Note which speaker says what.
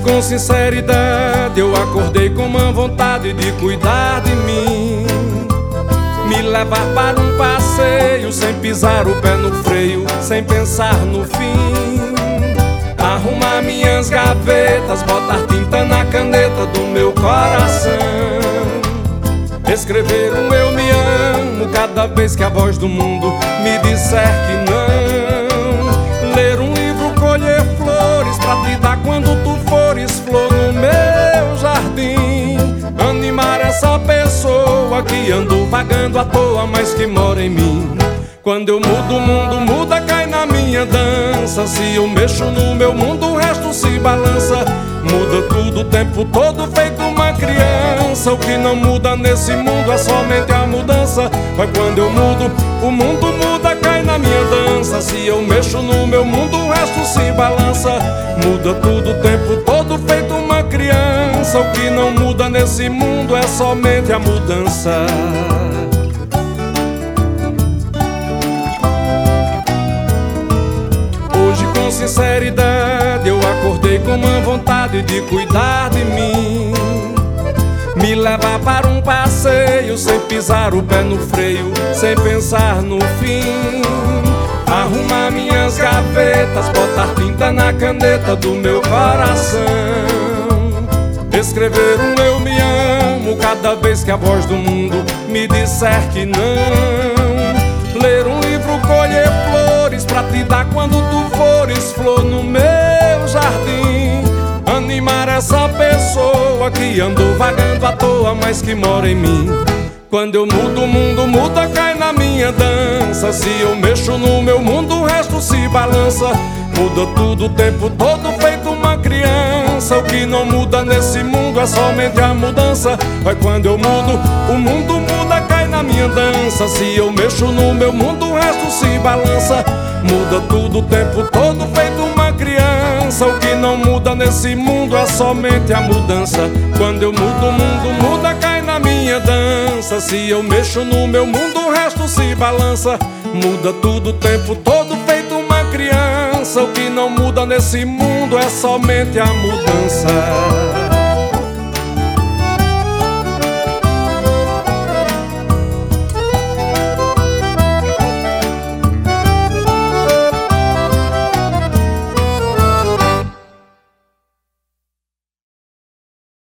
Speaker 1: com sinceridade eu acordei com uma vontade de cuidar de mim, me levar para um passeio sem pisar o pé no freio, sem pensar no fim. Arrumar minhas gavetas, botar tinta na caneta do meu coração, escrever um eu me amo cada vez que a voz do mundo me disser que não. Ler um livro, colher flores pra te dar quando tu fores flor no meu jardim. Animar essa pessoa que ando vagando à toa, mas que mora em mim. Quando eu mudo, o mundo muda, cai na minha dança. Se eu mexo no meu mundo, o resto se balança. Muda tudo o tempo todo, feito uma criança. O que não muda nesse mundo é somente a mudança. Mas quando eu mudo, o mundo muda, cai na minha dança. Se eu mexo no meu mundo, o resto se balança. Muda tudo o tempo todo, feito uma criança. O que não muda nesse mundo é somente a mudança. Hoje com sinceridade eu acordei com uma vontade de cuidar de mim, me levar para um passeio sem pisar o pé no freio, sem pensar no fim. Arrumar minhas gavetas, botar tinta na caneta do meu coração, escrever um eu me amo cada vez que a voz do mundo me disser que não. Ler um livro, colher flores pra te dar quando tu fores flor no meu jardim. Animar essa pessoa que andou vagando à toa, mas que mora em mim. Quando eu mudo, o mundo muda, cai na minha dança. Se eu mexo no meu mundo, o resto se balança. Muda tudo o tempo todo, feito uma criança. O que não muda nesse mundo é somente a mudança. Mas quando eu mudo, o mundo muda, cai na minha dança. Se eu mexo no meu mundo, o resto se balança. Muda tudo o tempo todo, feito uma criança. O que não muda nesse mundo é somente a mudança. Quando eu mudo, o mundo muda, cai na minha dança. Se eu mexo no meu mundo, o resto se balança. Muda tudo o tempo todo, feito uma criança. O que não muda nesse mundo é somente a mudança.